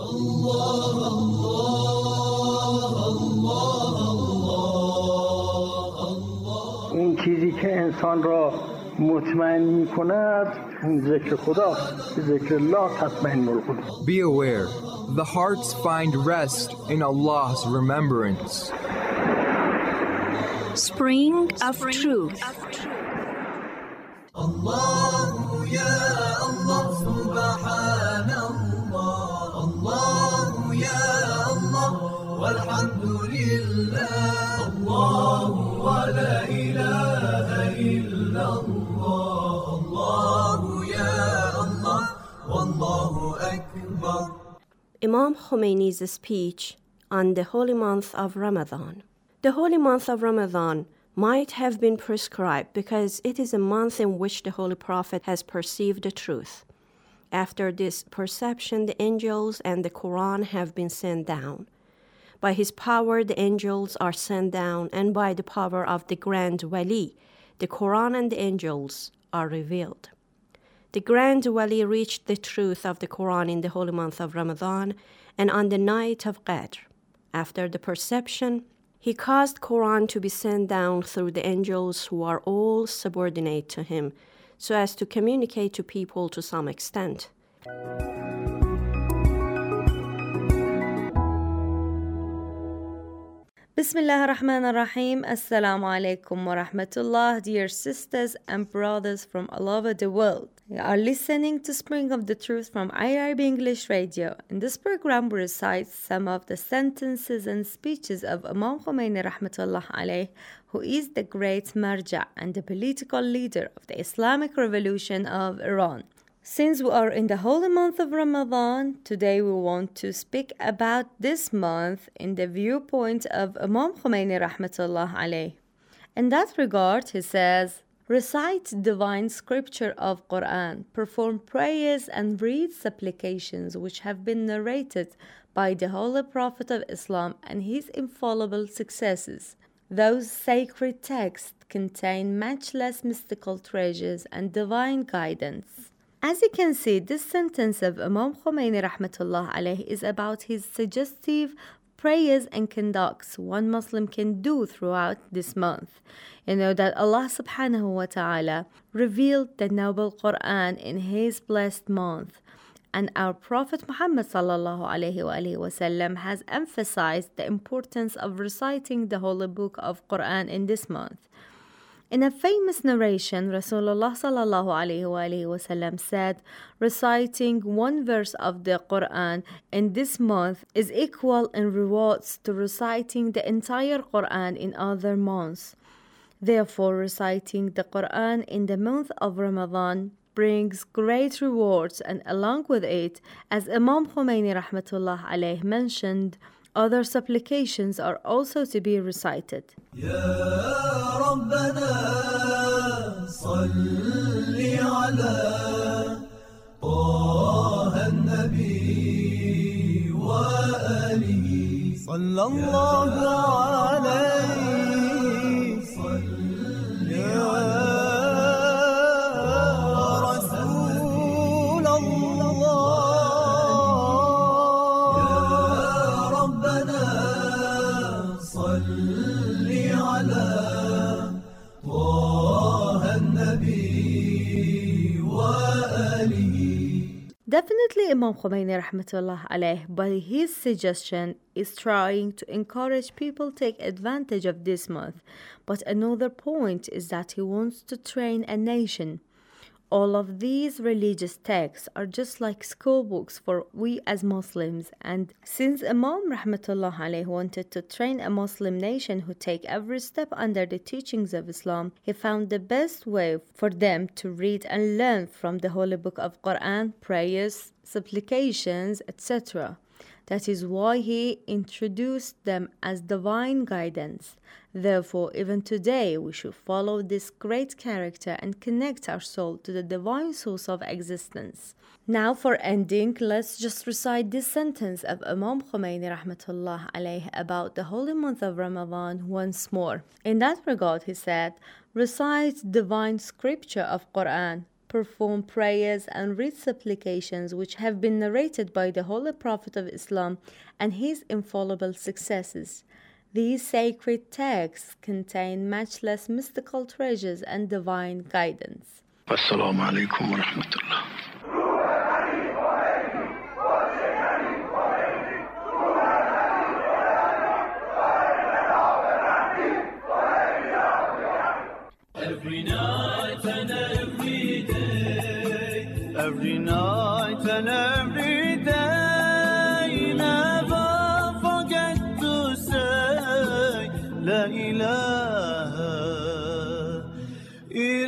اون چیزی که انسان را مطمئن می‌کند اون ذکر خداست. ذکر الله تطمئن القلوب. Be aware, the hearts find rest in Allah's remembrance. Spring of Truth. Allah ya Allah subhanallah. Allah ya Allah walhamdulillah. Allah wa la ilaha illallah. Allah ya Allah wallahu akbar. Imam Khomeini's speech on the holy month of Ramadan. The holy month of Ramadan might have been prescribed because it is a month in which the Holy Prophet has perceived the truth. After this perception, the angels and the Quran have been sent down. By his power, the angels are sent down, and by the power of the Grand Wali, the Quran and the angels are revealed. The Grand Wali reached the truth of the Quran in the holy month of Ramadan and on the night of Qadr. After the perception, he caused Quran to be sent down through the angels who are all subordinate to him, so as to communicate to people to some extent. Bismillah ar-Rahman ar-Rahim. Assalamu alaikum wa rahmatullah, dear sisters and brothers from all over the world. You are listening to Spring of the Truth from IRB English Radio. In this program, we recite some of the sentences and speeches of Imam Khomeini rahmatullah alayh, who is the great marja and the political leader of the Islamic Revolution of Iran. Since we are in the holy month of Ramadan, today we want to speak about this month in the viewpoint of Imam Khomeini rahmatullah alayh. In that regard, he says, recite divine scripture of Quran, perform prayers and read supplications which have been narrated by the Holy Prophet of Islam and his infallible successors. Those sacred texts contain matchless mystical treasures and divine guidance. As you can see, this sentence of Imam Khomeini rahmatullah alayh is about his suggestive prayers and conducts one Muslim can do throughout this month. You know that Allah subhanahu wa ta'ala revealed the noble Quran in his blessed month, and our Prophet Muhammad sallallahu alayhi wa sallam has emphasized the importance of reciting the holy book of Quran in this month. In a famous narration, Rasulullah sallallahu alayhi wa sallam said, reciting one verse of the Quran in this month is equal in rewards to reciting the entire Quran in other months. Therefore, reciting the Quran in the month of Ramadan brings great rewards, and along with it, as Imam Khomeini rahmatullah alayh mentioned, other supplications are also to be recited. Ya Rabbana salli ala Taha an-Nabi wa alihi sallallahu alayhi salli ala Definitely Imam Khomeini rahmatullah alayh, by his suggestion, is trying to encourage people to take advantage of this month. But another point is that he wants to train a nation. All of these religious texts are just like school books for we as Muslims, and since Imam rahmatullah alayh wanted to train a Muslim nation who take every step under the teachings of Islam, he found the best way for them to read and learn from the holy book of Quran, prayers, supplications, etc. That is why he introduced them as divine guidance. Therefore, even today, we should follow this great character and connect our soul to the divine source of existence. Now, for ending, let's just recite this sentence of Imam Khomeini rahmatullah alayh about the holy month of Ramadan once more. In that regard, he said, recite divine scripture of Quran, perform prayers and read supplications which have been narrated by the Holy Prophet of Islam and his infallible successes. These sacred texts contain matchless mystical treasures and divine guidance. Assalamu alaikum wa rahmatullah. Every night and every day, every night and every day, never forget to say La ilaha